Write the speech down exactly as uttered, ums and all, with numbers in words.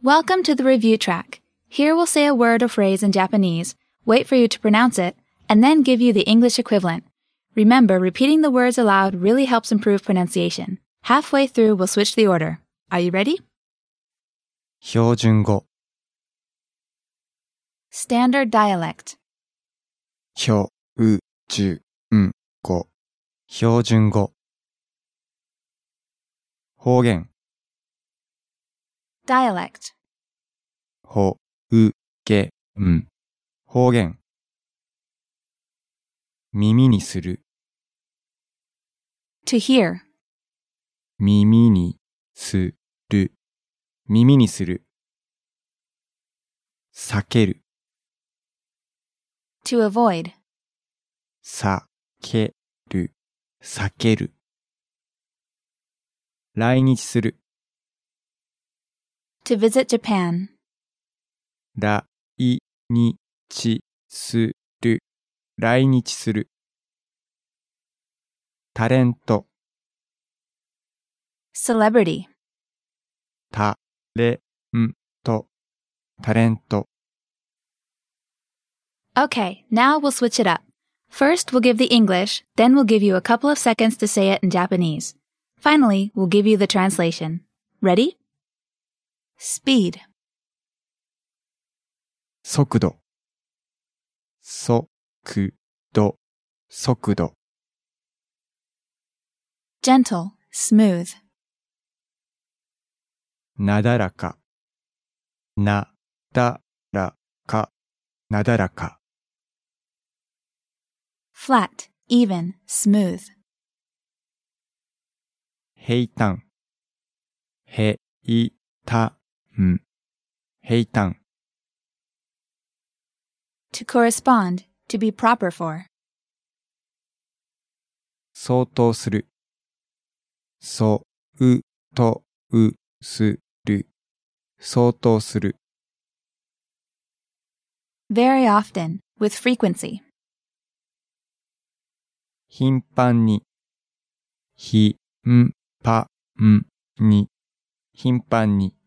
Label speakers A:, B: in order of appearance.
A: Welcome to the review track. Here we'll say a word or phrase in Japanese, wait for you to pronounce it, and then give you the English equivalent. Remember, repeating the words aloud really helps improve pronunciation. Halfway through, we'll switch the order. Are you ready?
B: 標準語
A: Standard dialect.
B: 標準語標準語方言
A: Dialect.
B: 方言方言耳にする
A: To hear.
B: 耳にする耳にする避ける
A: To avoid.
B: 避ける避ける来日する
A: To visit Japan.
B: 来日する来日するタレント
A: Celebrity.
B: タレントタレント
A: Okay, now we'll switch it up. First, we'll give the English, then we'll give you a couple of seconds to say it in Japanese. Finally, we'll give you the translation. Ready? Speed.
B: 速度速度速度
A: Gentle, smooth.
B: なだらかなだらかなだらか
A: Flat, even, smooth.
B: 平坦平坦平坦
A: To correspond, to be proper for.
B: 相当する相当する相当する
A: Very often, with frequency.
B: 頻繁に頻繁に頻繁に